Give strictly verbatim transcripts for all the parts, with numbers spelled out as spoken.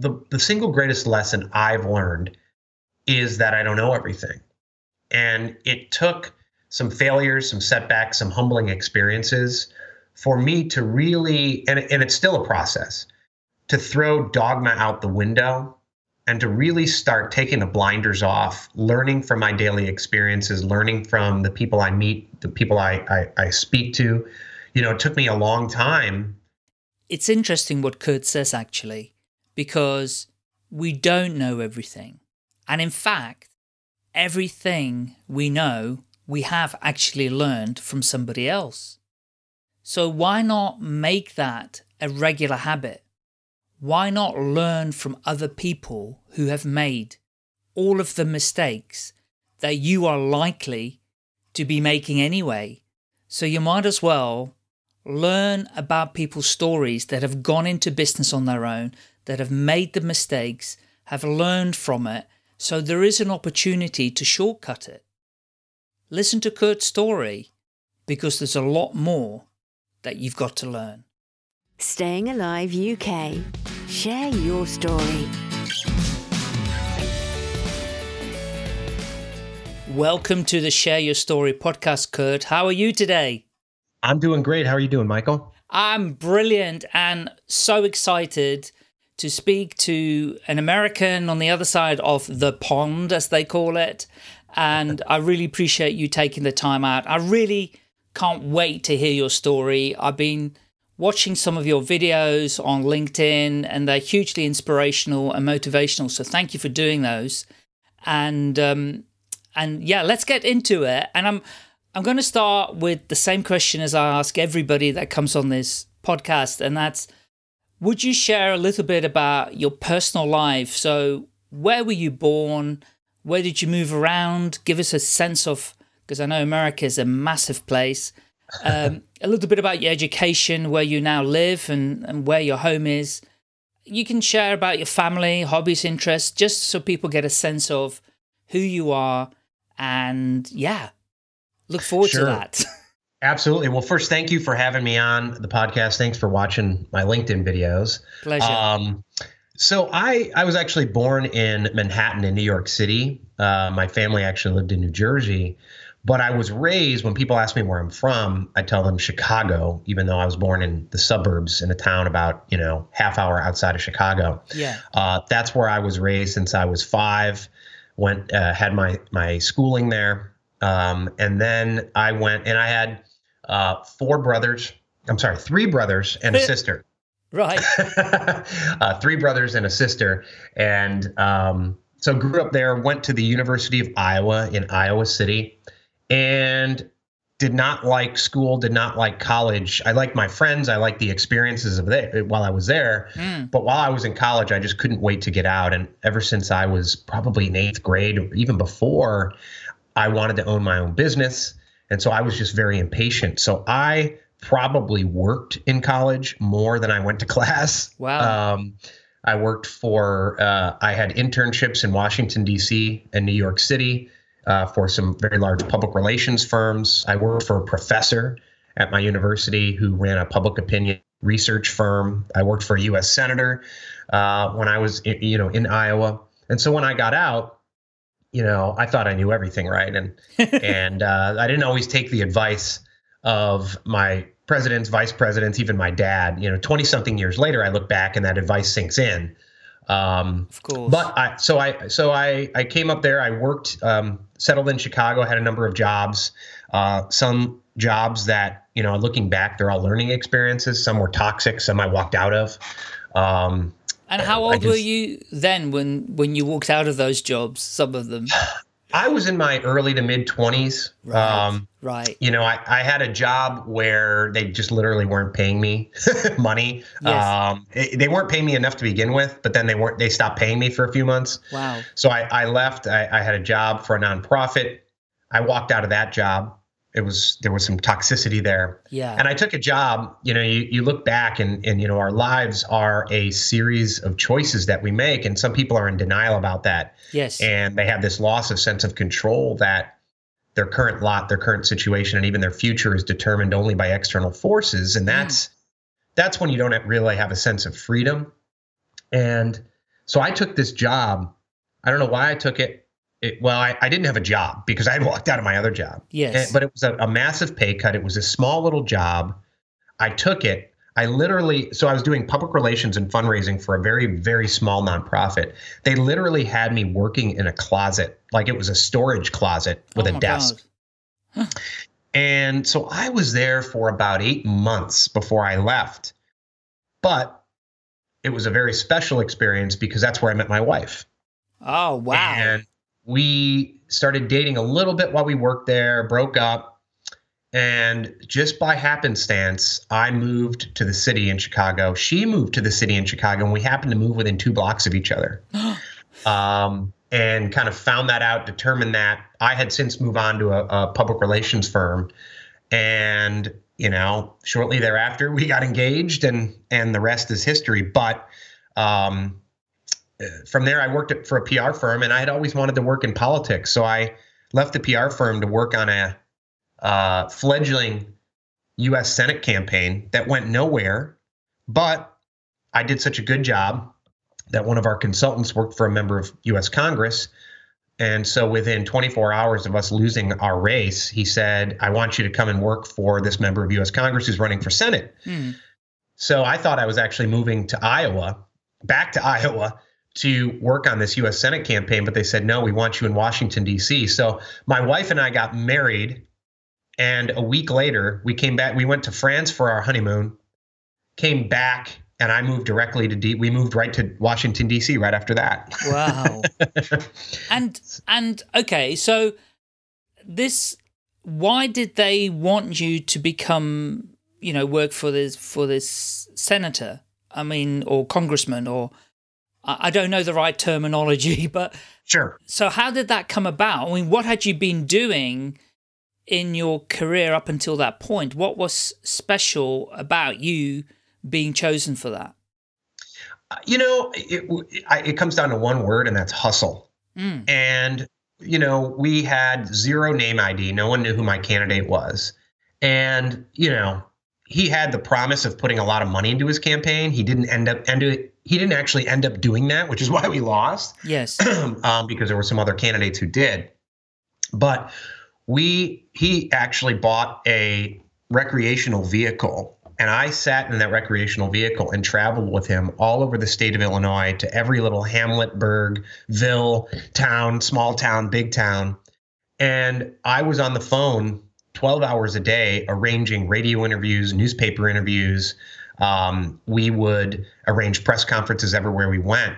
the, the single greatest lesson I've learned is that I don't know everything. And it took some failures, some setbacks, some humbling experiences for me to really, and, and it's still a process, to throw dogma out the window and to really start taking the blinders off, learning from my daily experiences, learning from the people I meet, the people I, I, I speak to. You know, it took me a long time. It's interesting what Kurt says, actually, because we don't know everything. And in fact, everything we know, we have actually learned from somebody else. So why not make that a regular habit? Why not learn from other people who have made all of the mistakes that you are likely to be making anyway? So you might as well learn about people's stories that have gone into business on their own, that have made the mistakes, have learned from it, so there is an opportunity to shortcut it. Listen to Kurt's story, because there's a lot more that you've got to learn. Staying Alive U K. Share your story. Welcome to the Share Your Story podcast, Kurt. How are you today? I'm doing great. How are you doing, Michael? I'm brilliant and so excited to speak to an American on the other side of the pond, as they call it. And I really appreciate you taking the time out. I really can't wait to hear your story. I've been watching some of your videos on LinkedIn, and they're hugely inspirational and motivational. So thank you for doing those. And um, and yeah, let's get into it. And I'm I'm going to start with the same question as I ask everybody that comes on this podcast, and that's, would you share a little bit about your personal life? So where were you born? Where did you move around? Give us a sense of, because I know America is a massive place. Um, a little bit about your education, where you now live and, and where your home is. You can share about your family, hobbies, interests, just so people get a sense of who you are. And yeah, look forward Sure. to that. Absolutely. Well, first, thank you for having me on the podcast. Thanks for watching my LinkedIn videos. Pleasure. Um, so I, I was actually born in Manhattan in New York City. Uh, my family actually lived in New Jersey. But I was raised, when people ask me where I'm from, I tell them Chicago, even though I was born in the suburbs in a town about, you know, half hour outside of Chicago. Yeah. Uh, that's where I was raised since I was five, went, uh, had my, my schooling there. Um, and then I went and I had uh, four brothers. I'm sorry, three brothers and a sister. Right. uh, three brothers and a sister. And um, so grew up there, went to the University of Iowa in Iowa City. And did not like school, did not like college. I liked my friends. I liked the experiences of it while I was there. Mm. But while I was in college, I just couldn't wait to get out. And ever since I was probably in eighth grade, or even before, I wanted to own my own business. And so I was just very impatient. So I probably worked in college more than I went to class. Wow. Um, I worked for, uh, I had internships in Washington, D C and New York City. Uh, for some very large public relations firms. I worked for a professor at my university who ran a public opinion research firm. I worked for a U S senator uh, when I was, in, you know, in Iowa. And so when I got out, you know, I thought I knew everything, right? And and uh, I didn't always take the advice of my presidents, vice presidents, even my dad. You know, twenty something years later, I look back and that advice sinks in. Um, of course. But I, so I, so I, I came up there, I worked, um, settled in Chicago, had a number of jobs, uh, some jobs that, you know, looking back, they're all learning experiences. Some were toxic, some I walked out of. Um, and how old just, were you then when, when you walked out of those jobs, some of them? I was in my early to mid twenties. Right. Um, right. You know, I, I had a job where they just literally weren't paying me money. Yes. Um, it, they weren't paying me enough to begin with, but then they weren't, they stopped paying me for a few months. Wow. So I, I left, I, I had a job for a nonprofit. I walked out of that job. It was, there was some toxicity there. Yeah. And I took a job, you know, you, you look back and, and, you know, our lives are a series of choices that we make. And some people are in denial about that. Yes. And they have this loss of sense of control that their current lot, their current situation, and even their future is determined only by external forces. And that's, mm. that's when you don't really have a sense of freedom. And So I took this job. I don't know why I took it. It well, I, I didn't have a job because I had walked out of my other job. Yes. And, but it was a, a massive pay cut. It was a small little job. I took it. I literally, so I was doing public relations and fundraising for a very, very small nonprofit. They literally had me working in a closet, like it was a storage closet with Oh a desk. Huh. And so I was there for about eight months before I left. But it was a very special experience because that's where I met my wife. Oh, wow. And we started dating a little bit while we worked there, broke up. And just by happenstance, I moved to the city in Chicago. She moved to the city in Chicago, and we happened to move within two blocks of each other. um, and kind of found that out, determined that I had since moved on to a, a public relations firm. And, you know, shortly thereafter, we got engaged, and and the rest is history. But um, from there, I worked at, for a P R firm, and I had always wanted to work in politics. So I left the P R firm to work on a Uh, fledgling U S Senate campaign that went nowhere, but I did such a good job that one of our consultants worked for a member of U S Congress. And so within twenty-four hours of us losing our race, he said, I want you to come and work for this member of U S Congress who's running for Senate. Mm. So I thought I was actually moving to Iowa, back to Iowa, to work on this U S Senate campaign, but they said, no, we want you in Washington, D C. So my wife and I got married. And a week later, we came back. We went to France for our honeymoon, came back, and I moved directly to D. We moved right to Washington, D C right after that. Wow. and and okay, so this, why did they want you to become, you know, work for this for this senator? I mean, or congressman, or I don't know the right terminology, but sure. So how did that come about? I mean, what had you been doing in your career up until that point? What was special about you being chosen for that? You know, it, it, it comes down to one word, and that's hustle. Mm. And, you know, we had zero name I D. No one knew who my candidate was. And, you know, he had the promise of putting a lot of money into his campaign. He didn't end up, end it, he didn't actually end up doing that, which is why we lost. Yes. um, because there were some other candidates who did. But We he actually bought a recreational vehicle, and I sat in that recreational vehicle and traveled with him all over the state of Illinois to every little hamlet, burg, ville, town, small town, big town. And I was on the phone twelve hours a day arranging radio interviews, newspaper interviews. Um, we would arrange press conferences everywhere we went.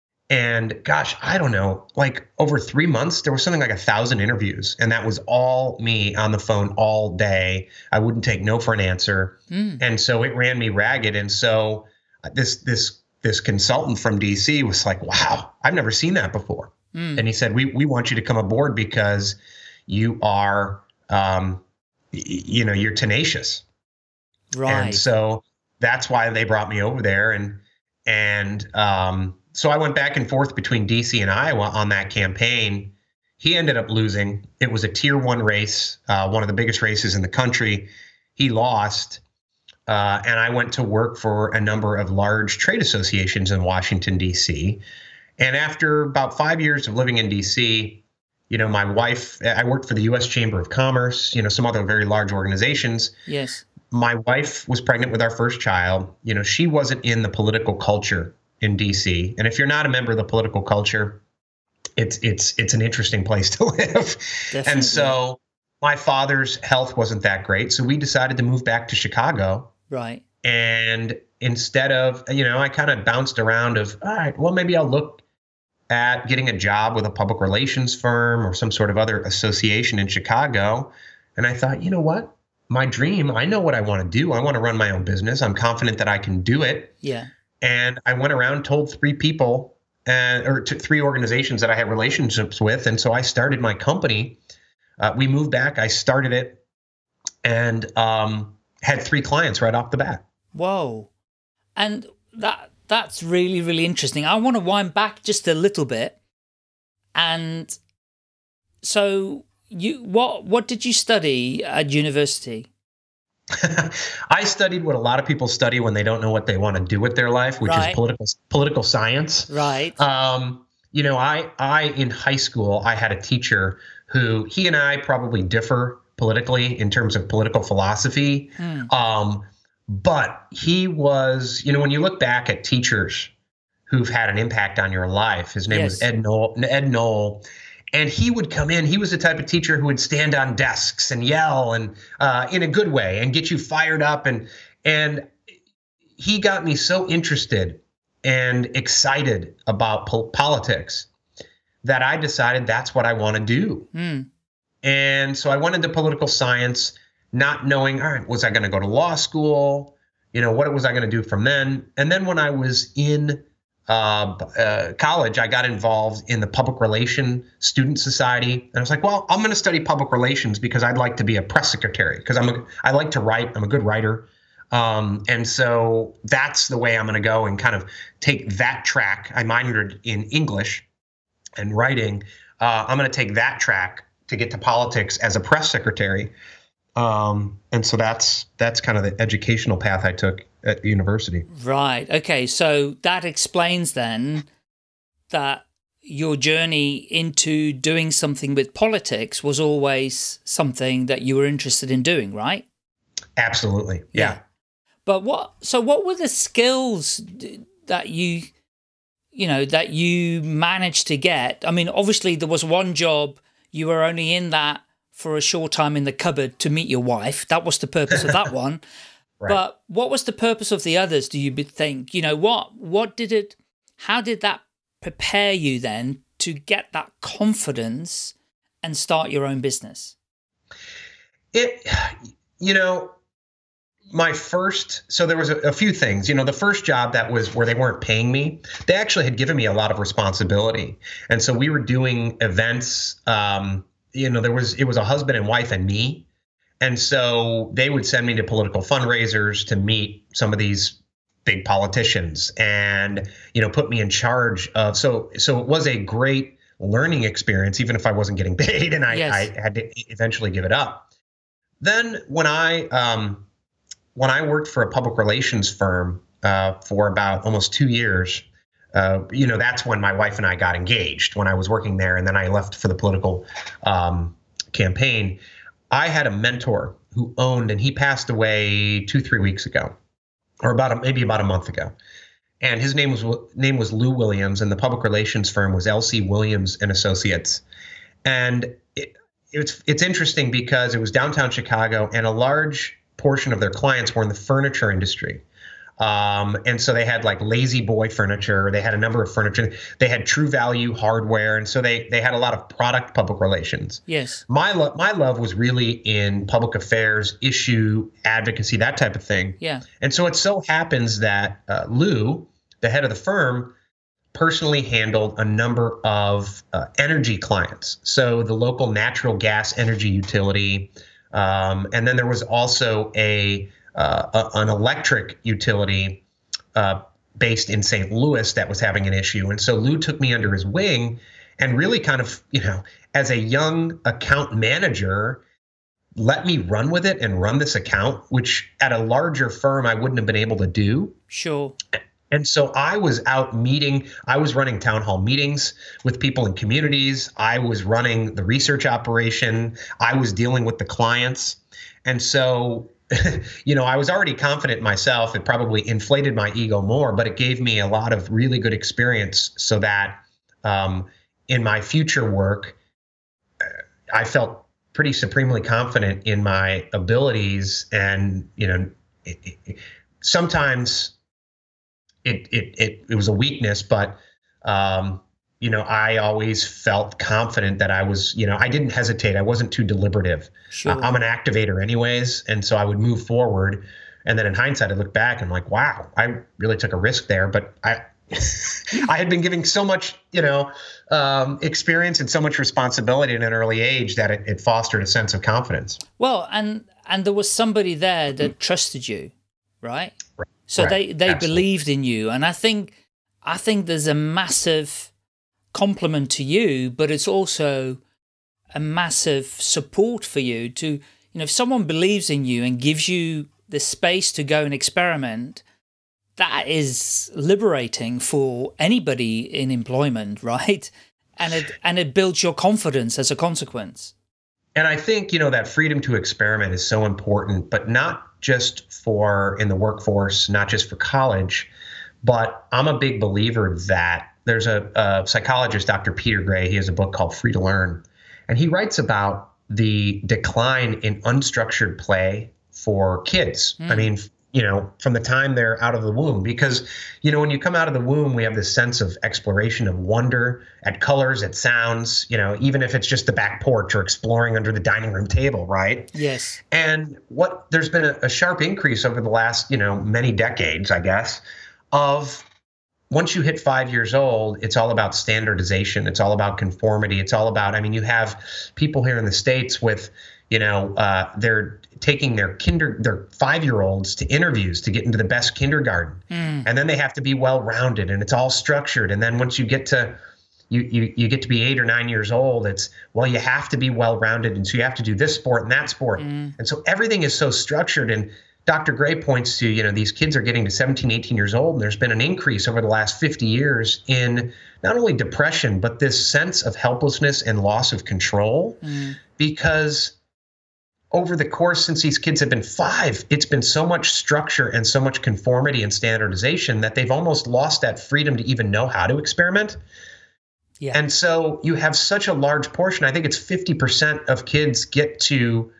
And gosh, I don't know, like over three months, there was something like a thousand interviews. And that was all me on the phone all day. I wouldn't take no for an answer. Mm. And so it ran me ragged. And so this this this consultant from D C was like, wow, I've never seen that before. Mm. And he said, we we want you to come aboard because you are, um, y- you know, you're tenacious. Right. And so that's why they brought me over there. And, and, um, So I went back and forth between D C and Iowa on that campaign. He ended up losing. It was a tier one race, uh, one of the biggest races in the country. He lost. Uh, and I went to work for a number of large trade associations in Washington, D C. And after about five years of living in D C, you know, my wife, I worked for the U S Chamber of Commerce, you know, some other very large organizations. Yes. My wife was pregnant with our first child. You know, she wasn't in the political culture in D C. And if you're not a member of the political culture, it's it's it's an interesting place to live. Definitely. And so my father's health wasn't that great. So we decided to move back to Chicago. Right. And instead of, you know, I kind of bounced around of, all right, well, maybe I'll look at getting a job with a public relations firm or some sort of other association in Chicago. And I thought, you know what? My dream, I know what I want to do. I want to run my own business. I'm confident that I can do it. Yeah. And I went around, told three people, uh, or t- three organizations that I had relationships with. And so I started my company. Uh, we moved back. I started it and um, had three clients right off the bat. Whoa. And that that's really, really interesting. I want to wind back just a little bit. And so you what what did you study at university? I studied what a lot of people study when they don't know what they want to do with their life, which Right. is political political science. Right. Um, you know, I I in high school I had a teacher who he and I probably differ politically in terms of political philosophy. Hmm. Um, but he was, you know, when you look back at teachers who've had an impact on your life, his name was Yes. Ed Knoll, Ed Knoll. And he would come in. He was the type of teacher who would stand on desks and yell, and uh, in a good way, and get you fired up. And and he got me so interested and excited about po- politics that I decided that's what I want to do. Hmm. And so I went into political science, not knowing, all right, was I going to go to law school? You know, what was I going to do from then? And then when I was in Uh, uh, college, I got involved in the Public Relation Student Society, and I was like, "Well, I'm going to study public relations because I'd like to be a press secretary because I'm a, I like to write. I'm a good writer, um, and so that's the way I'm going to go and kind of take that track. I minored in English and writing. Uh, I'm going to take that track to get to politics as a press secretary, um, and so that's that's kind of the educational path I took at the university. Right. Okay. So that explains then that your journey into doing something with politics was always something that you were interested in doing, right? Absolutely. Yeah. But what, so what were the skills d- that you, you know, that you managed to get? I mean, obviously there was one job, you were only in that for a short time in the cupboard to meet your wife. That was the purpose of that one. Right. But what was the purpose of the others, do you think? You know, what what did it, how did that prepare you then to get that confidence and start your own business? It, you know, my first, so there was a, a few things. You know, the first job that was where they weren't paying me, they actually had given me a lot of responsibility. And so we were doing events, um, you know, there was, it was a husband and wife and me. And so they would send me to political fundraisers to meet some of these big politicians and, you know, put me in charge of, so, so it was a great learning experience, even if I wasn't getting paid, and I, Yes. I had to eventually give it up. Then when I, um, when I worked for a public relations firm uh, for about almost two years, uh, you know, that's when my wife and I got engaged, when I was working there, and then I left for the political um, campaign. I had a mentor who owned, and he passed away two, three weeks ago, or about a, maybe about a month ago. And his name was name was Lou Williams, and the public relations firm was L C Williams and Associates. And it, it's it's interesting because it was downtown Chicago, and a large portion of their clients were in the furniture industry. Um, and so they had like Lazy Boy furniture. They had a number of furniture. They had True Value hardware. And so they they had a lot of product public relations. Yes. My, lo- my love was really in public affairs, issue advocacy, that type of thing. Yeah. And so it so happens that uh, Lou, the head of the firm, personally handled a number of uh, energy clients. So the local natural gas energy utility. Um, and then there was also a Uh, a, an electric utility uh, based in Saint Louis that was having an issue. And so Lou took me under his wing and really kind of, you know, as a young account manager, let me run with it and run this account, which at a larger firm I wouldn't have been able to do. Sure. And so I was out meeting, I was running town hall meetings with people in communities. I was running the research operation. I was dealing with the clients. And so you know, I was already confident in myself. It probably inflated my ego more, but it gave me a lot of really good experience so that um, in my future work, I felt pretty supremely confident in my abilities. And, you know, it, it, sometimes it, it, it, it was a weakness, but, um, you know, I always felt confident that I was, you know, I didn't hesitate. I wasn't too deliberative. Sure. Uh, I'm an activator anyways. And so I would move forward. And then in hindsight, I look back and I'm like, wow, I really took a risk there. But I I had been giving so much, you know, um, experience and so much responsibility at an early age that it, it fostered a sense of confidence. Well, and and there was somebody there that trusted you, right? Right. So Right. they, they Absolutely. believed in you. And I think I think there's a massive compliment to you, but it's also a massive support for you to, you know, if someone believes in you and gives you the space to go and experiment, that is liberating for anybody in employment, right? And it and it builds your confidence as a consequence. And I think, you know, that freedom to experiment is so important, but not just for in the workforce, not just for college, but I'm a big believer that there's a, a psychologist, Doctor Peter Gray. He has a book called Free to Learn, and he writes about the decline in unstructured play for kids. Mm. I mean, you know, from the time they're out of the womb, because, you know, when you come out of the womb, we have this sense of exploration, of wonder at colors, at sounds, you know, even if it's just the back porch or exploring under the dining room table, right? Yes. And what there's been a, a sharp increase over the last, you know, many decades, I guess, of once you hit five years old, it's all about standardization. It's all about conformity. It's all about, I mean, you have people here in the States with, you know, uh, they're taking their kinder, their five-year-olds to interviews to get into the best kindergarten. Mm. And then they have to be well-rounded and it's all structured. And then once you get to, you, you, you get to be eight or nine years old, it's, well, you have to be well-rounded. And so you have to do this sport and that sport. Mm. And so everything is so structured. And Doctor Gray points to, you know, these kids are getting to seventeen, eighteen years old. And there's been an increase over the last fifty years in not only depression, but this sense of helplessness and loss of control. Mm. Because over the course since these kids have been five, it's been so much structure and so much conformity and standardization that they've almost lost that freedom to even know how to experiment. Yeah. And so you have such a large portion, I think it's fifty percent of kids get to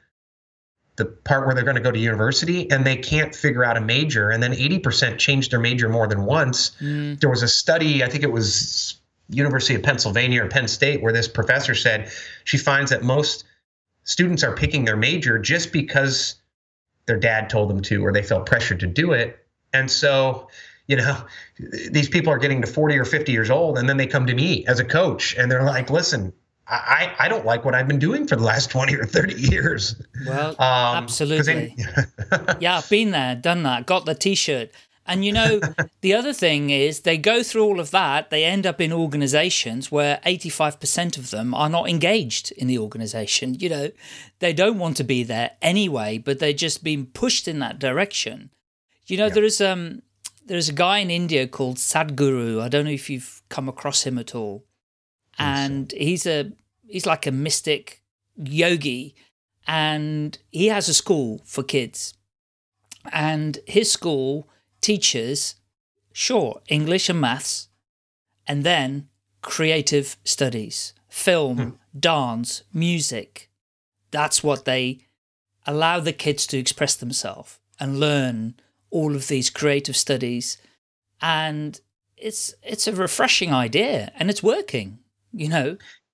the part where they're going to go to university and they can't figure out a major. And then eighty percent change their major more than once. Mm. There was a study, I think it was University of Pennsylvania or Penn State, where this professor said she finds that most students are picking their major just because their dad told them to, or they felt pressured to do it. And so, you know, these people are getting to forty or fifty years old, and then they come to me as a coach and they're like, listen, I, I don't like what I've been doing for the last twenty or thirty years. Well, um, absolutely. They, yeah, I've been there, done that, got the T-shirt. And, you know, the other thing is they go through all of that. They end up in organizations where eighty-five percent of them are not engaged in the organization. You know, they don't want to be there anyway, but they're just being pushed in that direction. You know, yeah. there is um, there's a guy in India called Sadhguru. I don't know if you've come across him at all. And he's a he's like a mystic yogi, and he has a school for kids. And his school teaches, sure, English and maths, and then creative studies, film, hmm. dance, music. That's what they allow the kids to express themselves and learn all of these creative studies. And it's it's a refreshing idea, and it's working. You know,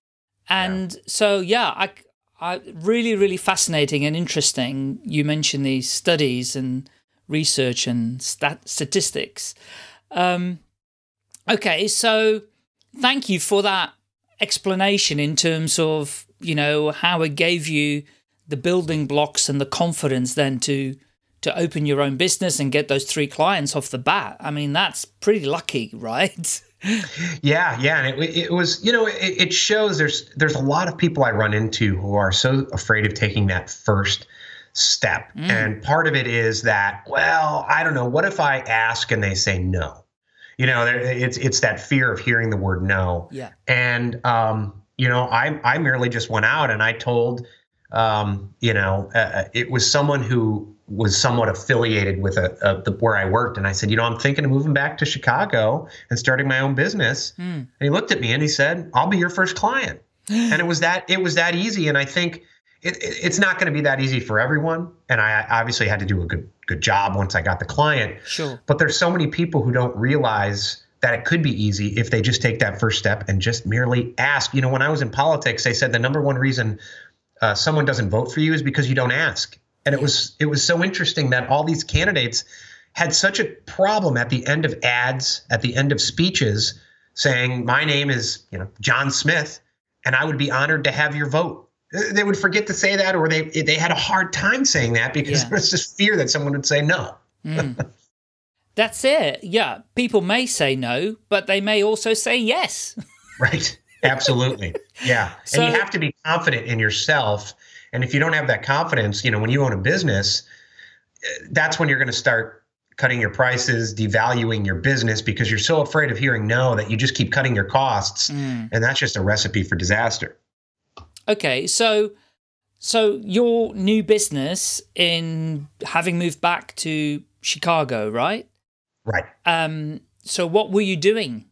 and yeah. so, yeah, I, I really, really fascinating and interesting. You mentioned these studies and research and stat- statistics. Um, okay, so thank you for that explanation in terms of, you know, how it gave you the building blocks and the confidence then to to open your own business and get those three clients off the bat. I mean, that's pretty lucky, right? Yeah, yeah, and it, it was, you know, it, it shows there's there's a lot of people I run into who are so afraid of taking that first step, mm. and part of it is that, well, I don't know, what if I ask and they say no? You know, it's it's that fear of hearing the word no. Yeah, and um, you know, I I merely just went out and I told, um, you know, uh, it was someone who was somewhat affiliated with a, a the, where I worked. And I said, you know, I'm thinking of moving back to Chicago and starting my own business. Mm. And he looked at me and he said, I'll be your first client. And it was that, it was that easy. And I think it, it, it's not going to be that easy for everyone. And I obviously had to do a good, good job once I got the client. Sure. But there's so many people who don't realize that it could be easy if they just take that first step and just merely ask. You know, when I was in politics, they said the number one reason uh, someone doesn't vote for you is because you don't ask. And it was it was so interesting that all these candidates had such a problem at the end of ads, at the end of speeches, saying, my name is, you know, John Smith, and I would be honored to have your vote. They would forget to say that, or they they had a hard time saying that because yeah. there was just fear that someone would say no. Mm. That's it. Yeah. People may say no, but they may also say yes. Right. Absolutely. Yeah. So, and you have to be confident in yourself. And if you don't have that confidence, you know, when you own a business, that's when you're going to start cutting your prices, devaluing your business because you're so afraid of hearing no that you just keep cutting your costs. Mm. And that's just a recipe for disaster. Okay, so so your new business in having moved back to Chicago, right? Right. Um, so what were you doing?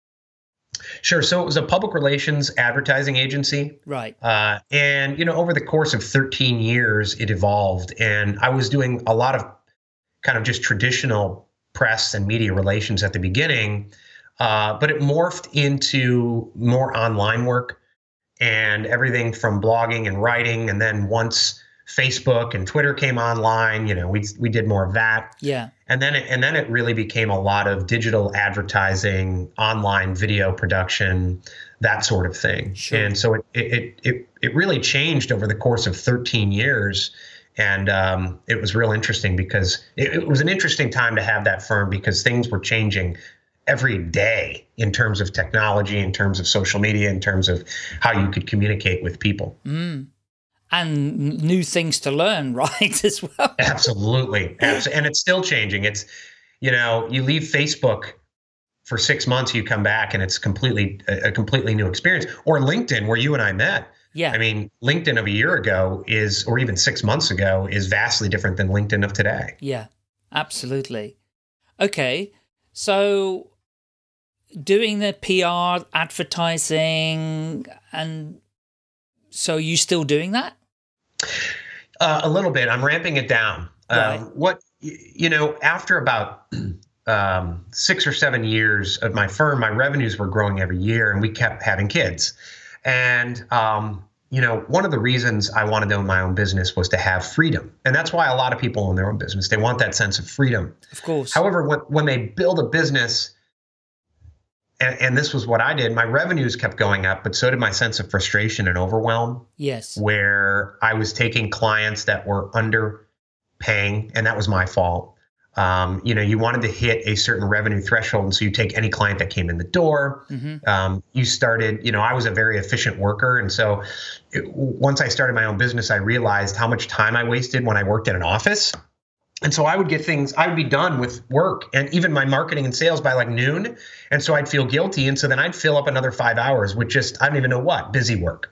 Sure. So it was a public relations advertising agency. Right. Uh, and, you know, over the course of thirteen years, it evolved. And I was doing a lot of kind of just traditional press and media relations at the beginning, uh, but it morphed into more online work and everything from blogging and writing. And then once Facebook and Twitter came online, you know, we we did more of that. Yeah. And then it, and then it really became a lot of digital advertising, online video production, that sort of thing. Sure. And so it it it it really changed over the course of thirteen years. And um, it was real interesting because it, it was an interesting time to have that firm because things were changing every day in terms of technology, in terms of social media, in terms of how you could communicate with people. Mm. And new things to learn, right, as well. Absolutely. And it's still changing. It's, you know, you leave Facebook for six months, you come back and it's completely a completely new experience. Or LinkedIn, where you and I met. Yeah. I mean, LinkedIn of a year ago is, or even six months ago, is vastly different than LinkedIn of today. Yeah, absolutely. Okay. So doing the P R, advertising, and so you still doing that? Uh, a little bit. I'm ramping it down. Right. Um, what, you know, after about um, six or seven years of my firm, my revenues were growing every year and we kept having kids. And, um, you know, one of the reasons I wanted to own my own business was to have freedom. And that's why a lot of people own their own business. They want that sense of freedom. Of course. However, when, when they build a business, and, and this was what I did, my revenues kept going up, but so did my sense of frustration and overwhelm. Yes. Where I was taking clients that were underpaying, and that was my fault. Um, you know, you wanted to hit a certain revenue threshold, and so you take any client that came in the door. Mm-hmm. Um, you started, you know, I was a very efficient worker, and so it, once I started my own business, I realized how much time I wasted when I worked at an office. And so I would get things, I would be done with work and even my marketing and sales by like noon. And so I'd feel guilty. And so then I'd fill up another five hours with just, I don't even know what, busy work.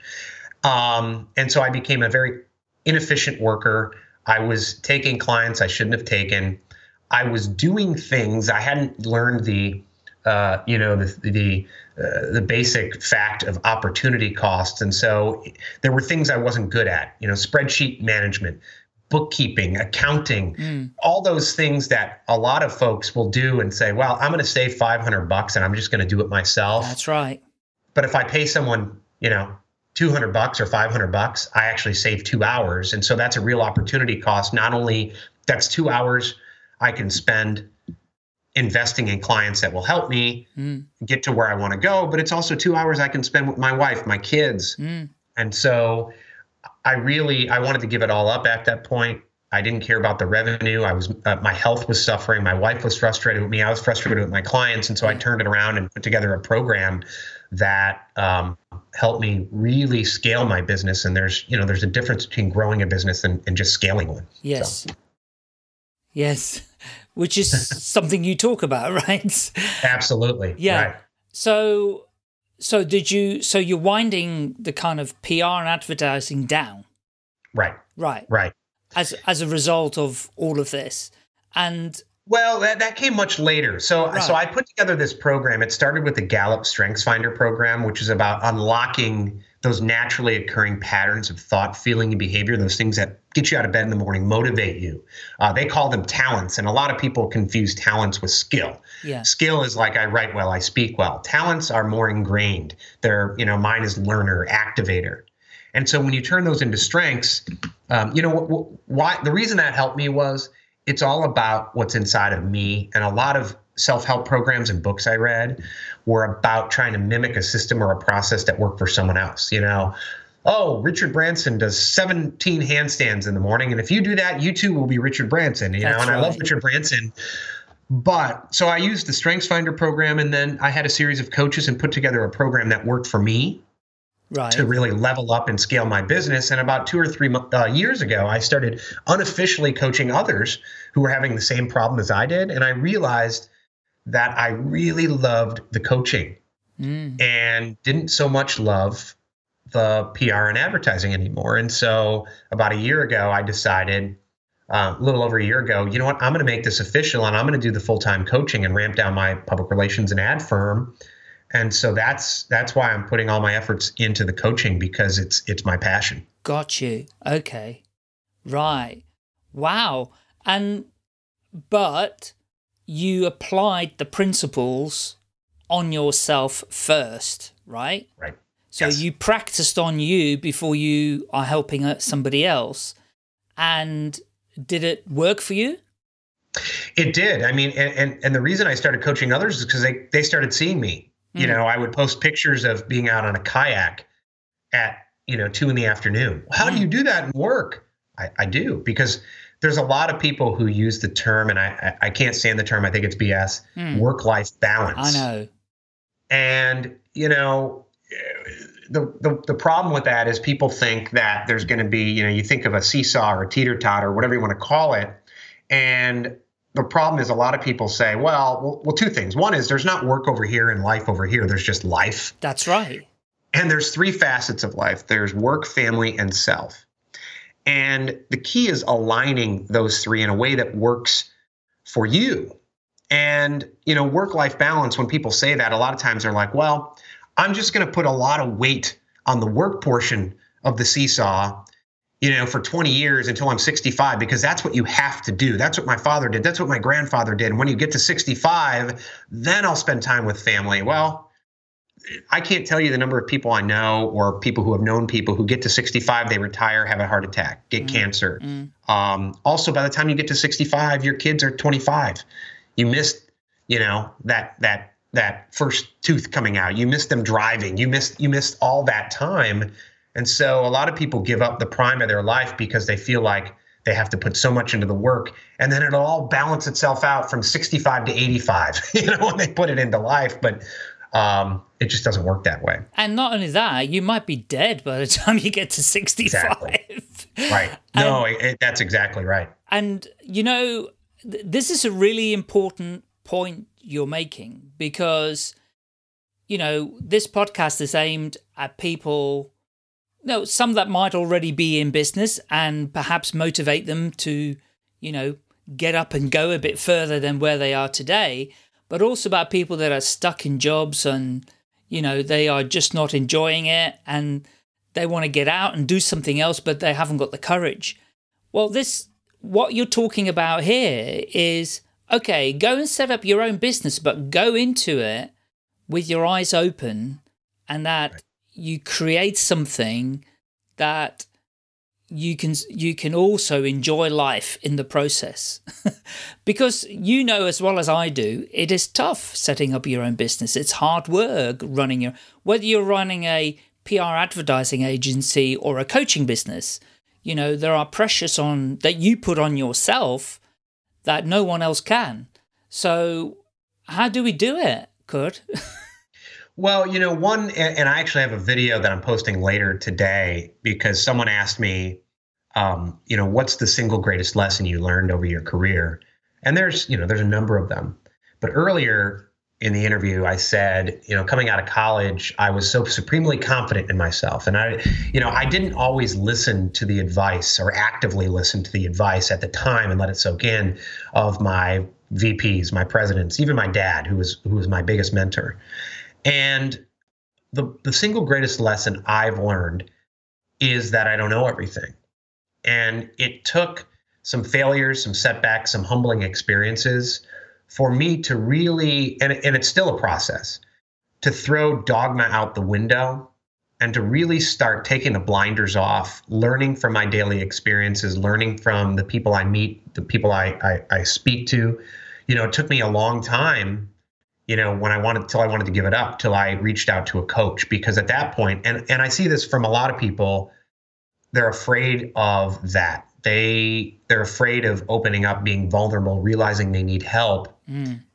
Um, and so I became a very inefficient worker. I was taking clients I shouldn't have taken. I was doing things I hadn't learned the, uh, you know, the the uh, the basic fact of opportunity costs, and so there were things I wasn't good at. You know, spreadsheet management, bookkeeping, accounting, mm. all those things that a lot of folks will do and say, "Well, I'm going to save five hundred bucks, and I'm just going to do it myself." That's right. But if I pay someone, you know, two hundred bucks or five hundred bucks, I actually save two hours, and so that's a real opportunity cost. Not only that's two hours I can spend investing in clients that will help me mm. get to where I want to go, but it's also two hours I can spend with my wife, my kids. Mm. And so I really, I wanted to give it all up at that point. I didn't care about the revenue. I was, uh, my health was suffering. My wife was frustrated with me. I was frustrated with my clients. And so I turned it around and put together a program that um, helped me really scale my business. And there's, you know, there's a difference between growing a business and, and just scaling one. Yes. So. Yes, which is something you talk about, right? Absolutely. Yeah. Right. So, so did you? So you're winding the kind of P R and advertising down, right? Right. Right. As as a result of all of this, and well, that, that came much later. So, right. so I put together this program. It started with the Gallup StrengthsFinder program, which is about unlocking those naturally occurring patterns of thought, feeling, and behavior, those things that get you out of bed in the morning, motivate you. Uh, they call them talents. And a lot of people confuse talents with skill. Yeah. Skill is like I write well, I speak well. Talents are more ingrained. They're, you know, mine is learner, activator. And so when you turn those into strengths, um, you know, why the reason that helped me was it's all about what's inside of me. And a lot of self-help programs and books I read were about trying to mimic a system or a process that worked for someone else. You know, oh, Richard Branson does seventeen handstands in the morning, and if you do that, you too will be Richard Branson. You That's know, and right. I love Richard Branson. But so I used the StrengthsFinder program, and then I had a series of coaches and put together a program that worked for me. right. to really level up and scale my business. And about two or three uh, years ago, I started unofficially coaching others who were having the same problem as I did. And I realized that I really loved the coaching mm. and didn't so much love the P R and advertising anymore. And so about a year ago, I decided, uh, a little over a year ago, you know what, I'm going to make this official and I'm going to do the full-time coaching and ramp down my public relations and ad firm. And so that's that's why I'm putting all my efforts into the coaching, because it's it's my passion. Got you. Okay. Right. Wow. And but you applied the principles on yourself first, right? Right. So yes. you practiced on you before you are helping somebody else. And did it work for you? It did. I mean, and and, and the reason I started coaching others is because they, they started seeing me. Mm. You know, I would post pictures of being out on a kayak at, you know, two in the afternoon. How mm. do you do that in work? I, I do, because there's a lot of people who use the term, and I, I can't stand the term, I think it's B S, mm. work-life balance. I know. And, you know, the, the the problem with that is people think that there's going to be, you know, you think of a seesaw or a teeter-totter, whatever you want to call it. And the problem is a lot of people say, well, well, well, two things. One is there's not work over here and life over here. There's just life. That's right. And there's three facets of life. There's work, family, and self. And the key is aligning those three in a way that works for you. And, you know, work-life balance, when people say that, a lot of times they're like, well, I'm just going to put a lot of weight on the work portion of the seesaw, you know, for twenty years until I'm sixty-five, because that's what you have to do. That's what my father did. That's what my grandfather did. And when you get to sixty-five, then I'll spend time with family. Well, I can't tell you the number of people I know or people who have known people who get to sixty-five, they retire, have a heart attack, get mm, cancer. Mm. Um, also, by the time you get to sixty-five, your kids are twenty-five. You missed, you know, that that that first tooth coming out. You missed them driving. You missed you missed all that time. And so a lot of people give up the prime of their life because they feel like they have to put so much into the work, and then it'll all balance itself out from sixty-five to eighty-five, you know, when they put it into life. But um, it just doesn't work that way. And not only that, you might be dead by the time you get to sixty-five. Exactly. Right. No, and, it, that's exactly right. And, you know, th- this is a really important point you're making, because, you know, this podcast is aimed at people, no, some that might already be in business and perhaps motivate them to, you know, get up and go a bit further than where they are today, but also about people that are stuck in jobs and, you know, they are just not enjoying it and they want to get out and do something else, but they haven't got the courage. Well, this, what you're talking about here is, okay, go and set up your own business, but go into it with your eyes open, and that right. you create something that you can you can also enjoy life in the process. Because you know as well as I do, it is tough setting up your own business. It's hard work running your, whether you're running a P R advertising agency or a coaching business, you know, there are pressures on that you put on yourself that no one else can. So how do we do it, Kurt? Well, you know, one, and I actually have a video that I'm posting later today because someone asked me, um, you know, what's the single greatest lesson you learned over your career? And there's, you know, there's a number of them. But earlier in the interview, I said, you know, coming out of college, I was so supremely confident in myself. And I, you know, I didn't always listen to the advice or actively listen to the advice at the time and let it soak in of my V Ps, my presidents, even my dad, who was who was my biggest mentor. And the the single greatest lesson I've learned is that I don't know everything. And it took some failures, some setbacks, some humbling experiences for me to really, and, and it's still a process, to throw dogma out the window and to really start taking the blinders off, learning from my daily experiences, learning from the people I meet, the people I, I, I speak to. You know, it took me a long time, you know, when I wanted, till I wanted to give it up, till I reached out to a coach, because at that point, and, and I see this from a lot of people, they're afraid of that. They, they're afraid of opening up, being vulnerable, realizing they need help. Mm.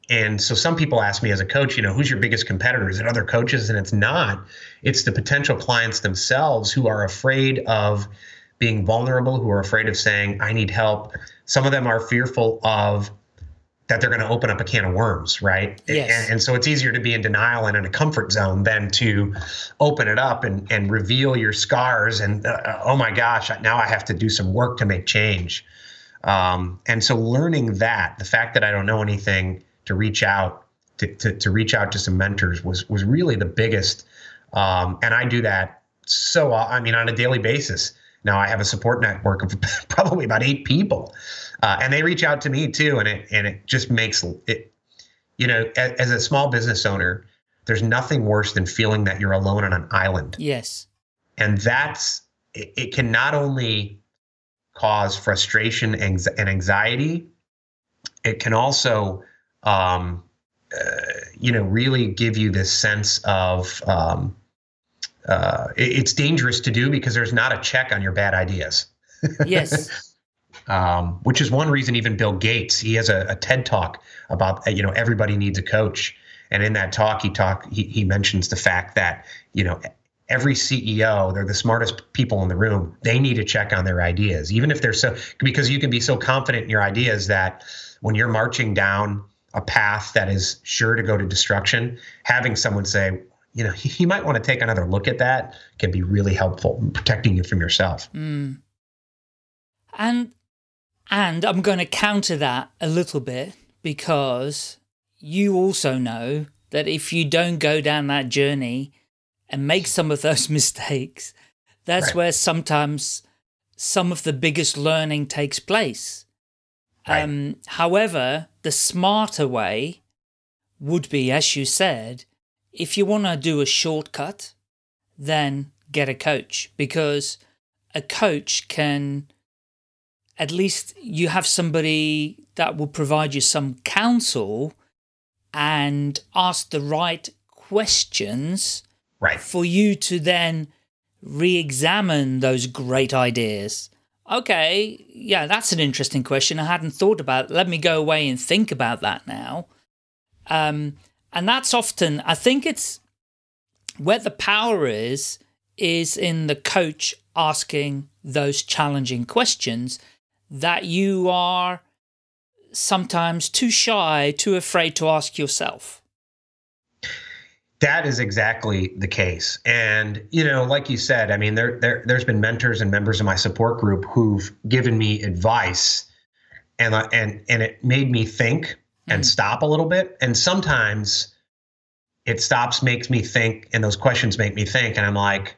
And so some people ask me as a coach, you know, who's your biggest competitor? Is it other coaches? And it's not. It's the potential clients themselves who are afraid of being vulnerable, who are afraid of saying, I need help. Some of them are fearful of that they're going to open up a can of worms, right? Yes. And, and so it's easier to be in denial and in a comfort zone than to open it up and, and reveal your scars. And uh, oh my gosh, now I have to do some work to make change. Um, and so learning that, the fact that I don't know anything, to reach out to, to, to reach out to some mentors was was really the biggest. Um, and I do that so, I mean, on a daily basis. Now I have a support network of probably about eight people, uh, and they reach out to me too. And it and it just makes it, you know, as, as a small business owner, there's nothing worse than feeling that you're alone on an island. Yes. And that's, it, it can not only cause frustration and anxiety, it can also, um, uh, you know, really give you this sense of, um, Uh, it, it's dangerous to do because there's not a check on your bad ideas. Yes. um, which is one reason even Bill Gates, he has a, a TED talk about, you know, everybody needs a coach. And in that talk, he talk he, he mentions the fact that, you know, every C E O, they're the smartest people in the room. They need to check on their ideas, even if they're so, because you can be so confident in your ideas that when you're marching down a path that is sure to go to destruction, having someone say, you know, you might want to take another look at that can be really helpful in protecting you from yourself. Mm. And and I'm going to counter that a little bit, because you also know that if you don't go down that journey and make some of those mistakes, that's right. where sometimes some of the biggest learning takes place. Right. Um, however, the smarter way would be, as you said, if you want to do a shortcut, then get a coach, because a coach can, at least you have somebody that will provide you some counsel and ask the right questions right. for you to then re-examine those great ideas. Okay, yeah, that's an interesting question. I hadn't thought about it. Let me go away and think about that now. Um, and that's often, I think it's where the power is, is in the coach asking those challenging questions that you are sometimes too shy, too afraid to ask yourself. That is exactly the case. And, you know, like you said, I mean, there, there, there's been mentors and members of my support group who've given me advice, and, and, and it made me think and mm. stop a little bit. And sometimes it stops, makes me think, and those questions make me think. And I'm like,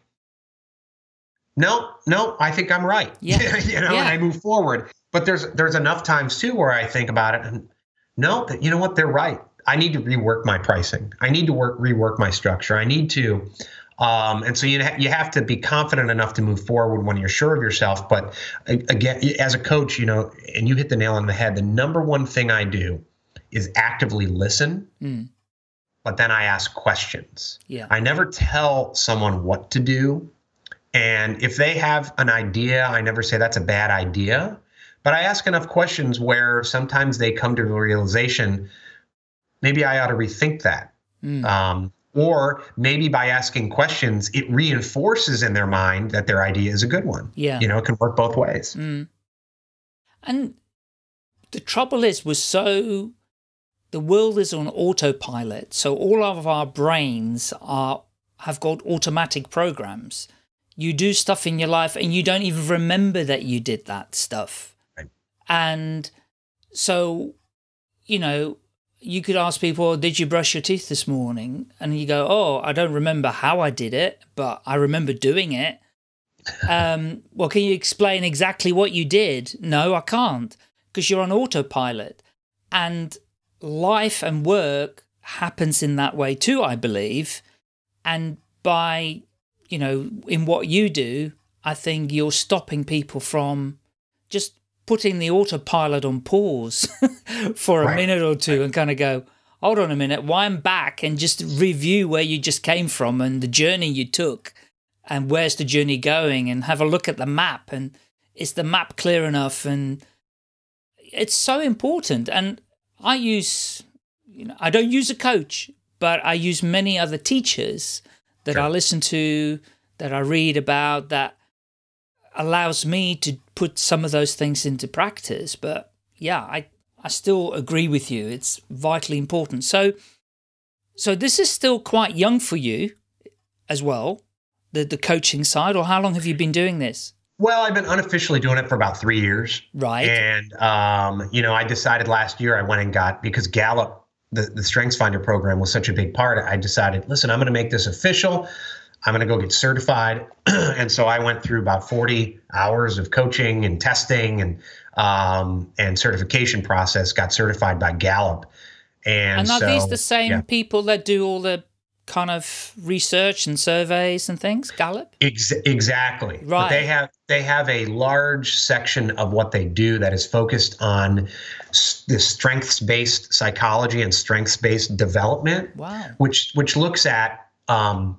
no, no, I think I'm right. Yeah. you know, yeah. and I move forward. But there's, there's enough times too where I think about it and no, that, you know what, they're right. I need to rework my pricing. I need to work, rework my structure. I need to, um, and so you ha- you have to be confident enough to move forward when you're sure of yourself. But again, as a coach, you know, and you hit the nail on the head. The number one thing I do is actively listen, mm. but then I ask questions. Yeah. I never tell someone what to do, and if they have an idea, I never say that's a bad idea. But I ask enough questions where sometimes they come to the realization, maybe I ought to rethink that. Mm. Um, or maybe by asking questions, it reinforces in their mind that their idea is a good one. Yeah. You know, it can work both ways. Mm. And the trouble is, we're so, the world is on autopilot. So all of our brains are have got automatic programs. You do stuff in your life and you don't even remember that you did that stuff. Right. And so, you know, you could ask people, did you brush your teeth this morning? And you go, oh, I don't remember how I did it, but I remember doing it. um, well, can you explain exactly what you did? No, I can't, because you're on autopilot. And life and work happens in that way too, I believe. And by, you know, in what you do, I think you're stopping people from just putting the autopilot on pause for a right. minute or two right. and kind of go, hold on a minute, wind back and just review where you just came from and the journey you took and where's the journey going, and have a look at the map, and is the map clear enough? And it's so important. And I use, you know, I don't use a coach, but I use many other teachers that Sure. I listen to, that I read about, that allows me to put some of those things into practice. But yeah, I, I still agree with you. It's vitally important. So, so this is still quite young for you as well, the, the coaching side, or how long have you been doing this? Well, I've been unofficially doing it for about three years. Right. And, um, you know, I decided last year I went and got, because Gallup, the, the StrengthsFinder program was such a big part, I decided, listen, I'm going to make this official. I'm going to go get certified. And so I went through about forty hours of coaching and testing and um, and certification process, got certified by Gallup. And, And are so, these the same yeah. people that do all the kind of research and surveys and things, Gallup? Ex- exactly. Right. But they have they have a large section of what they do that is focused on s- the strengths-based psychology and strengths-based development. Wow. Which which looks at um,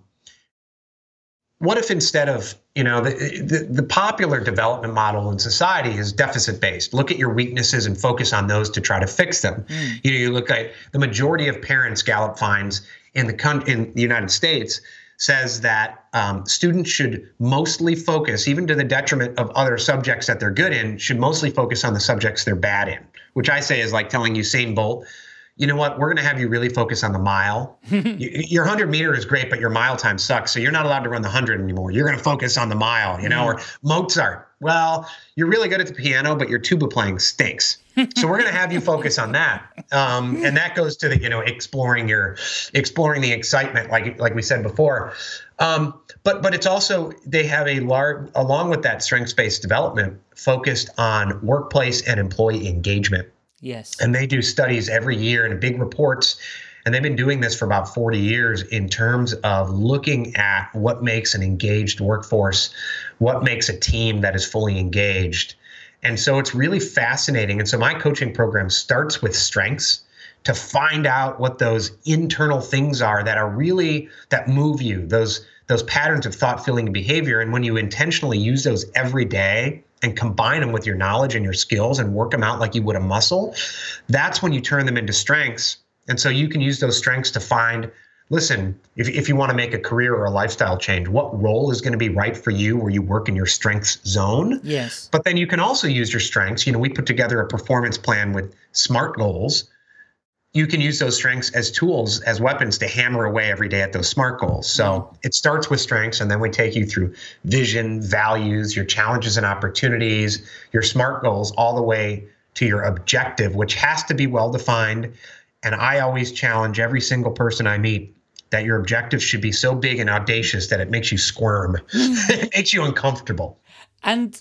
what if instead of, you know, the, the the popular development model in society is deficit-based. Look at your weaknesses and focus on those to try to fix them. Mm. You know, you look at the majority of parents, Gallup finds in the con- in the United States, says that um, students should mostly focus, even to the detriment of other subjects that they're good in, should mostly focus on the subjects they're bad in, which I say is like telling Usain Bolt, you know what, we're going to have you really focus on the mile. Your one hundred meter is great, but your mile time sucks. So you're not allowed to run the one hundred anymore. You're going to focus on the mile, you know, or Mozart. Well, you're really good at the piano, but your tuba playing stinks. So we're going to have you focus on that. Um, and that goes to the, you know, exploring your, exploring the excitement, like, like we said before. Um, but, but it's also, they have a large, along with that strengths-based development, focused on workplace and employee engagement. Yes. And they do studies every year and big reports. And they've been doing this for about forty years in terms of looking at what makes an engaged workforce, what makes a team that is fully engaged. And so it's really fascinating. And so my coaching program starts with strengths to find out what those internal things are that are really, that move you, those, those patterns of thought, feeling, and behavior. And when you intentionally use those every day and combine them with your knowledge and your skills and work them out like you would a muscle, that's when you turn them into strengths. And so you can use those strengths to find, listen, if, if you want to make a career or a lifestyle change, what role is going to be right for you where you work in your strengths zone? Yes. But then you can also use your strengths. You know, we put together a performance plan with SMART goals. You can use those strengths as tools, as weapons to hammer away every day at those SMART goals. So it starts with strengths, and then we take you through vision, values, your challenges and opportunities, your SMART goals, all the way to your objective, which has to be well-defined. And I always challenge every single person I meet that your objective should be so big and audacious that it makes you squirm. It makes you uncomfortable. And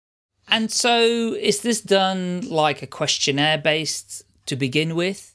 and so is this done like a questionnaire based to begin with,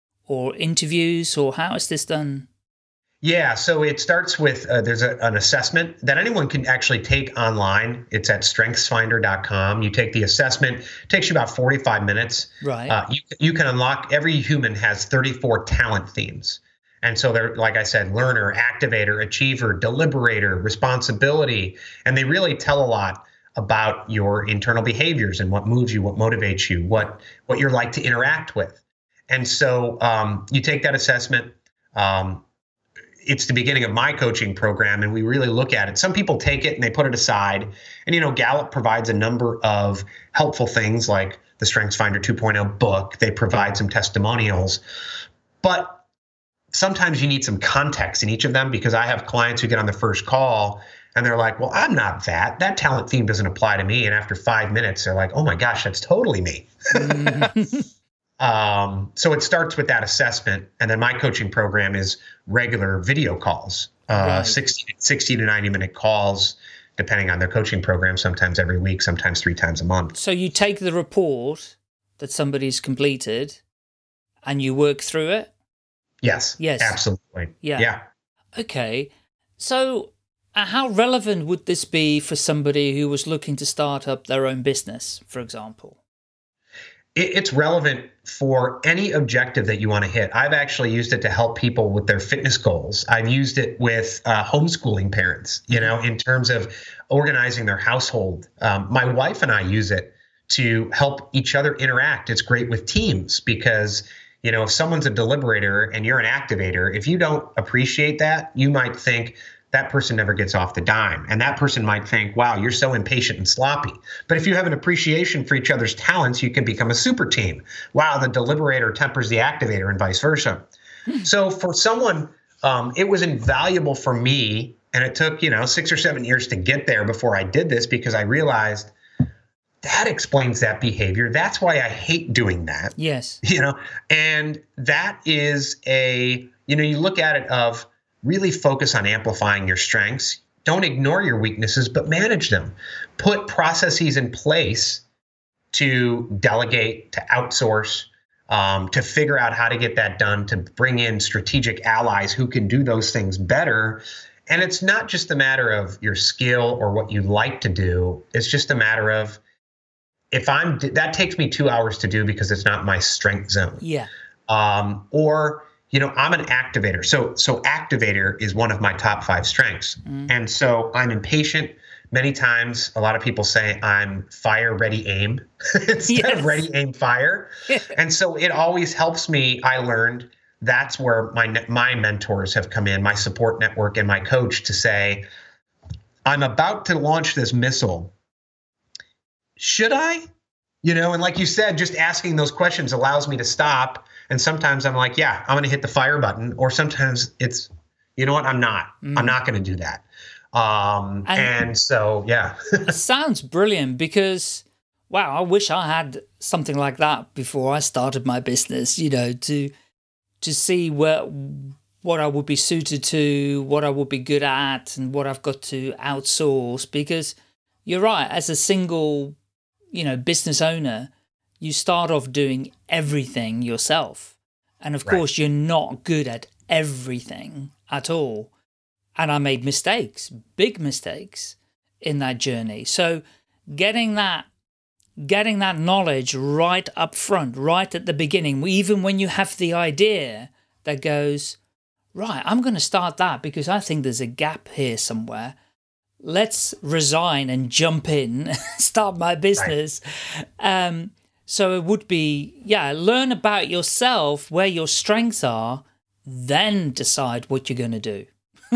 or interviews, or how is this done? Yeah, so it starts with, uh, there's a, an assessment that anyone can actually take online. It's at strengths finder dot com. You take the assessment, it takes you about forty-five minutes. Right. Uh, you, you can unlock, every human has thirty-four talent themes. And so they're, like I said, learner, activator, achiever, deliberator, responsibility. And they really tell a lot about your internal behaviors and what moves you, what motivates you, what, what you're like to interact with. And so um, you take that assessment. Um, it's the beginning of my coaching program, and we really look at it. Some people take it and they put it aside. And, you know, Gallup provides a number of helpful things like the StrengthsFinder two point oh book. They provide some testimonials. But sometimes you need some context in each of them, because I have clients who get on the first call and they're like, well, I'm not that. That talent theme doesn't apply to me. And after five minutes, they're like, oh my gosh, that's totally me. um, so it starts with that assessment. And then my coaching program is regular video calls, uh, Right. sixty, sixty to ninety minute calls, depending on their coaching program, sometimes every week, sometimes three times a month. So you take the report that somebody's completed and you work through it? Yes. Yes. Absolutely. Yeah. Yeah. Okay. So uh, how relevant would this be for somebody who was looking to start up their own business, for example? It, it's relevant for any objective that you want to hit. I've actually used it to help people with their fitness goals. I've used it with uh, homeschooling parents, you know, in terms of organizing their household. Um, my wife and I use it to help each other interact. It's great with teams because, You know, if someone's a deliberator and you're an activator, if you don't appreciate that, you might think that person never gets off the dime. And that person might think, wow, you're so impatient and sloppy. But if you have an appreciation for each other's talents, you can become a super team. Wow, the deliberator tempers the activator and vice versa. So for someone, um, it was invaluable for me. And it took, you know, six or seven years to get there before I did this, because I realized that explains that behavior. That's why I hate doing that. Yes. You know, and that is a, you know, you look at it of really focus on amplifying your strengths. Don't ignore your weaknesses, but manage them. Put processes in place to delegate, to outsource, um, to figure out how to get that done, to bring in strategic allies who can do those things better. And it's not just a matter of your skill or what you like to do. It's just a matter of, if I'm, that takes me two hours to do because it's not my strength zone. Yeah. Um, or, you know, I'm an activator. So, so activator is one of my top five strengths. Mm. And so I'm impatient. Many times, a lot of people say I'm fire, ready, aim instead yes. of ready, aim, fire. And so it always helps me. I learned that's where my, my mentors have come in, my support network and my coach, to say, I'm about to launch this missile. Should I? You know, and like you said, just asking those questions allows me to stop. And sometimes I'm like, yeah, I'm going to hit the fire button. Or sometimes it's, you know what, I'm not. Mm. I'm not going to do that. Um, and, and so, yeah. It sounds brilliant because, wow, I wish I had something like that before I started my business, you know, to to see where what I would be suited to, what I would be good at, and what I've got to outsource. Because you're right, as a single, you know, business owner, you start off doing everything yourself. And of right. course, you're not good at everything at all. And I made mistakes, big mistakes in that journey. So getting that, getting that knowledge right up front, right at the beginning, even when you have the idea that goes, right, I'm going to start that because I think there's a gap here somewhere. Let's resign and jump in, start my business. Right. Um, so it would be, yeah, learn about yourself, where your strengths are, then decide what you're going to do.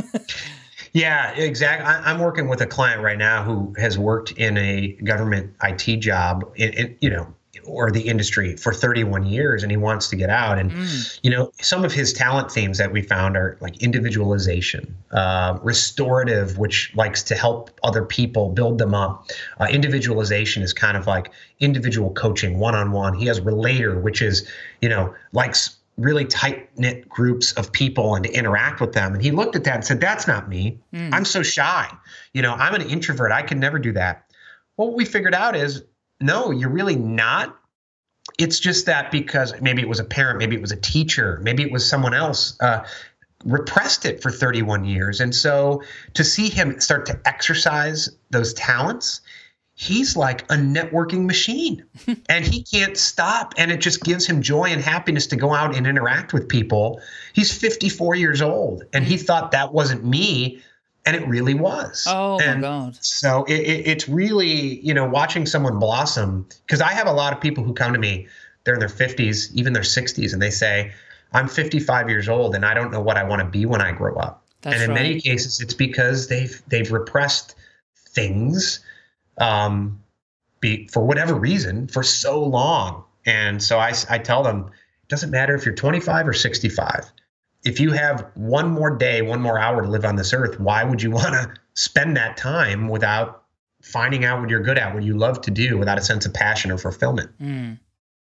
Yeah, exactly. I'm working with a client right now who has worked in a government I T job, in, in, you know, or the industry for thirty-one years, and he wants to get out. And, mm. you know, some of his talent themes that we found are like individualization, uh, restorative, which likes to help other people, build them up. Uh, individualization is kind of like individual coaching, one-on-one. He has relator, which is, you know, likes really tight-knit groups of people and to interact with them. And he looked at that and said, that's not me. Mm. I'm so shy. You know, I'm an introvert. I can never do that. Well, what we figured out is, no, you're really not. It's just that because maybe it was a parent, maybe it was a teacher, maybe it was someone else, uh, repressed it for thirty-one years. And so to see him start to exercise those talents, he's like a networking machine and he can't stop. And it just gives him joy and happiness to go out and interact with people. He's fifty-four years old and he thought that wasn't me. And it really was. Oh, and my God. So it, it, it's really, you know, watching someone blossom, because I have a lot of people who come to me, they're in their fifties, even their sixties, and they say, I'm fifty-five years old and I don't know what I want to be when I grow up. That's and in right. many cases, it's because they've they've repressed things um, be, for whatever reason for so long. And so I, I tell them, it doesn't matter if you're twenty-five or sixty-five. If you have one more day, one more hour to live on this earth, why would you want to spend that time without finding out what you're good at, what you love to do, without a sense of passion or fulfillment? Mm.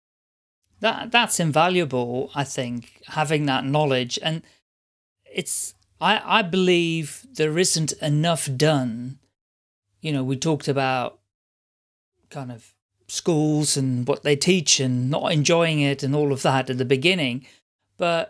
That that's invaluable, I think, having that knowledge. And it's I, I believe there isn't enough done. You know, we talked about kind of schools and what they teach and not enjoying it and all of that at the beginning. But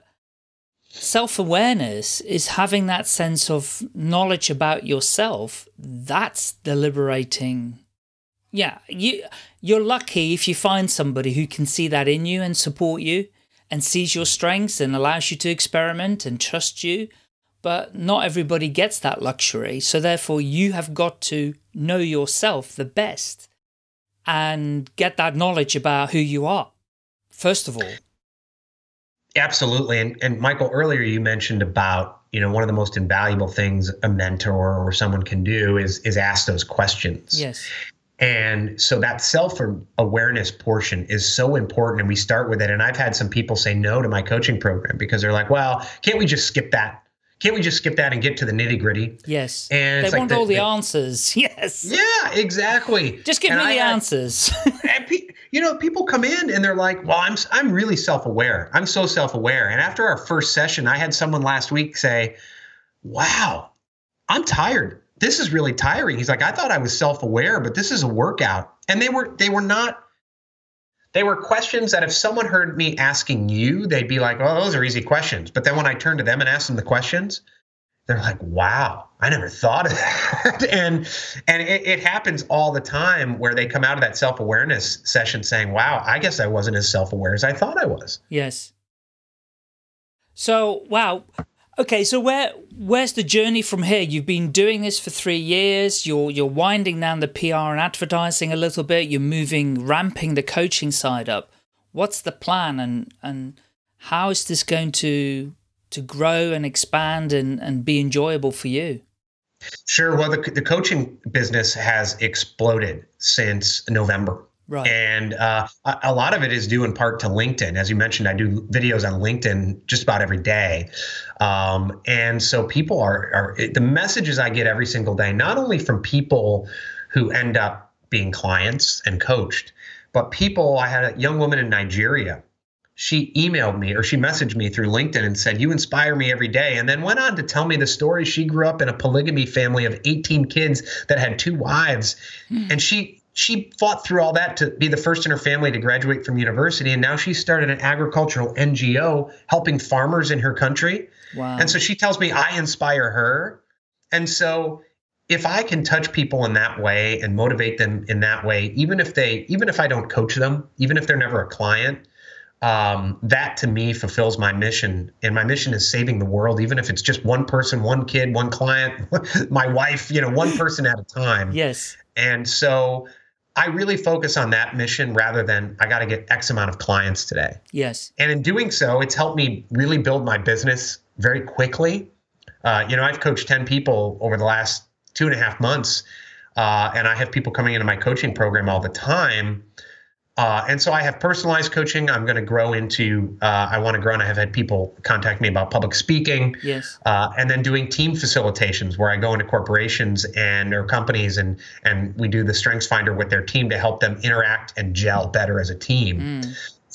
self-awareness is having that sense of knowledge about yourself. That's the liberating. Yeah, you, you're lucky if you find somebody who can see that in you and support you and sees your strengths and allows you to experiment and trust you. But not everybody gets that luxury. So therefore, you have got to know yourself the best and get that knowledge about who you are, first of all. Absolutely. And, and Michael, earlier you mentioned about, you know, one of the most invaluable things a mentor or someone can do is, is ask those questions. Yes. And so that self-awareness portion is so important, and we start with it. And I've had some people say no to my coaching program because they're like, well, can't we just skip that? Can't we just skip that and get to the nitty gritty? Yes. And they want like all the, the answers. Yes. Yeah, exactly. Just give and me I the had, answers. and pe- you know, people come in and they're like, well, I'm, I'm really self-aware. I'm so self-aware. And after our first session, I had someone last week say, wow, I'm tired. This is really tiring. He's like, I thought I was self-aware, but this is a workout. And they were, they were not, they were questions that if someone heard me asking you, they'd be like, oh, those are easy questions. But then when I turned to them and asked them the questions, they're like, wow, I never thought of that. and and it, it happens all the time where they come out of that self-awareness session saying, wow, I guess I wasn't as self-aware as I thought I was. Yes. So, wow. Okay, so where where's the journey from here? You've been doing this for three years. You're you're winding down the P R and advertising a little bit. You're moving, ramping the coaching side up. What's the plan, and and how is this going to to grow and expand and, and be enjoyable for you? Sure. Well, the the coaching business has exploded since November. Right. And uh, a, a lot of it is due in part to LinkedIn. As you mentioned, I do videos on LinkedIn just about every day. Um, and so people are, are, the messages I get every single day, not only from people who end up being clients and coached, but people, I had a young woman in Nigeria. She emailed me or she messaged me through LinkedIn and said, you inspire me every day. And then went on to tell me the story. She grew up in a polygamy family of eighteen kids that had two wives. Mm. And she, She fought through all that to be the first in her family to graduate from university. And now she started an agricultural N G O helping farmers in her country. Wow. And so she tells me I inspire her. And so if I can touch people in that way and motivate them in that way, even if they, even if I don't coach them, even if they're never a client, um, that to me fulfills my mission. And my mission is saving the world, even if it's just one person, one kid, one client, my wife, you know, one person at a time. Yes. And so I really focus on that mission rather than I got to get X amount of clients today. Yes. And in doing so, it's helped me really build my business very quickly. Uh, you know, I've coached ten people over the last two and a half months, uh, and I have people coming into my coaching program all the time. Uh, and so I have personalized coaching. I'm going to grow into, uh, I want to grow, and I have had people contact me about public speaking. Yes. Uh, and then doing team facilitations where I go into corporations and or companies and and we do the Strengths Finder with their team to help them interact and gel better as a team. Mm.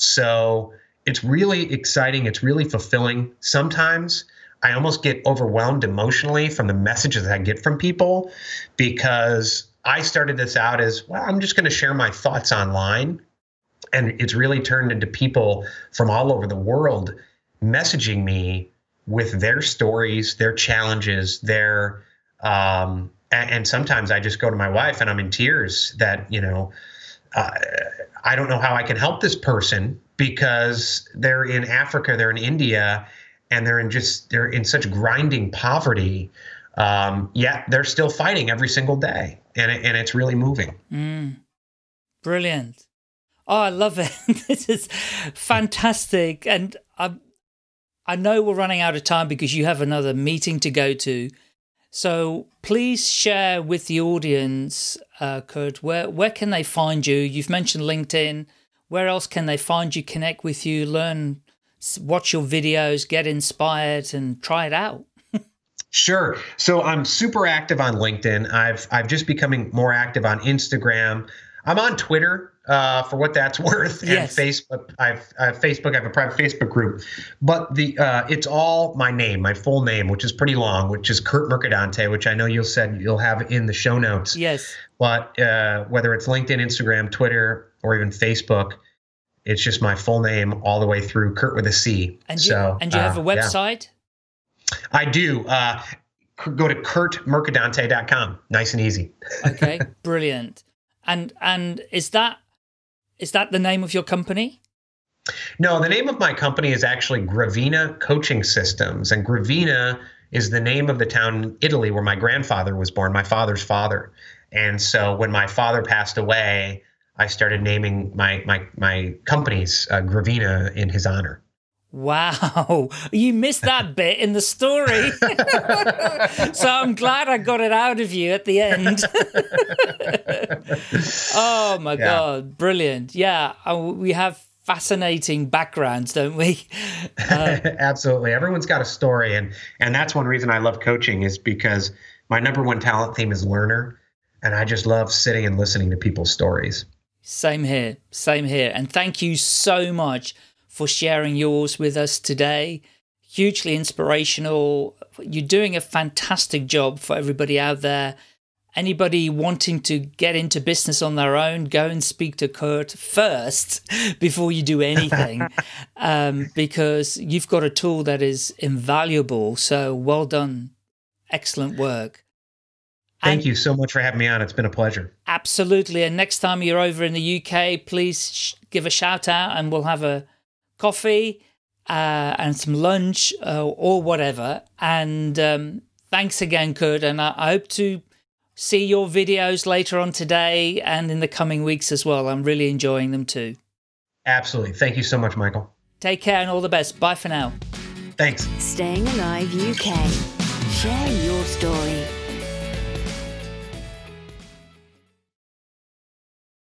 So it's really exciting. It's really fulfilling. Sometimes I almost get overwhelmed emotionally from the messages that I get from people because I started this out as, well, I'm just going to share my thoughts online. And it's really turned into people from all over the world messaging me with their stories, their challenges, their, um, and, and sometimes I just go to my wife and I'm in tears that, you know, uh, I don't know how I can help this person because they're in Africa, they're in India, and they're in just, they're in such grinding poverty. Um, yet they're still fighting every single day. And it, and it's really moving. Mm. Brilliant. Oh, I love it. This is fantastic. And I, I know we're running out of time because you have another meeting to go to. So please share with the audience, uh, Kurt, where, where can they find you? You've mentioned LinkedIn. Where else can they find you, connect with you, learn, watch your videos, get inspired, and try it out? Sure. So I'm super active on LinkedIn. I've I've just becoming more active on Instagram. I'm on Twitter uh, for what that's worth, yes. and Facebook. I've I have Facebook. I have a private Facebook group, but the uh, it's all my name, my full name, which is pretty long, which is Kurt Mercadante, which I know you'll said you'll have in the show notes. Yes. But uh, whether it's LinkedIn, Instagram, Twitter, or even Facebook, it's just my full name all the way through, Kurt with a C. And you, so and you have uh, a website? Yeah. I do. Uh, go to kurt mercadante dot com. Nice and easy. Okay, brilliant. And and is that is that the name of your company? No, the name of my company is actually Gravina Coaching Systems, and Gravina is the name of the town in Italy where my grandfather was born, my father's father. And so when my father passed away, I started naming my my my companies uh, Gravina in his honor. Wow, you missed that bit in the story. So I'm glad I got it out of you at the end. Oh my yeah. God, brilliant. Yeah, we have fascinating backgrounds, don't we? Uh, Absolutely. Everyone's got a story. And, and that's one reason I love coaching, is because my number one talent theme is learner. And I just love sitting and listening to people's stories. Same here. Same here. And thank you so much for sharing yours with us today. Hugely inspirational. You're doing a fantastic job for everybody out there. Anybody wanting to get into business on their own, go and speak to Kurt first before you do anything, um, because you've got a tool that is invaluable. So well done. Excellent work. Thank and you so much for having me on. It's been a pleasure. Absolutely. And next time you're over in the U K, please sh- give a shout out and we'll have a coffee uh, and some lunch uh, or whatever. And um, thanks again, Kurt. And I, I hope to see your videos later on today and in the coming weeks as well. I'm really enjoying them too. Absolutely. Thank you so much, Michael. Take care and all the best. Bye for now. Thanks. Staying Alive U K. Share your story.